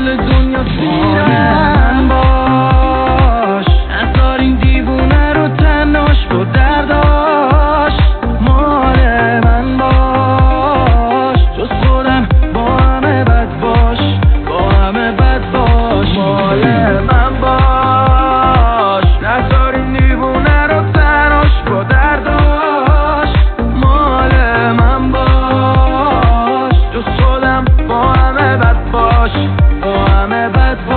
کل دنیا سیرم باش، نذار این دیوونه رو تنهاش با درداش. مال من باش، جز خودم با همه بد باش، با همه بد باش. مال من باش، نذار این دیوونه رو تنهاش با درداش. مال من باش، جز خودم با همه بد باش، با همه بد باش.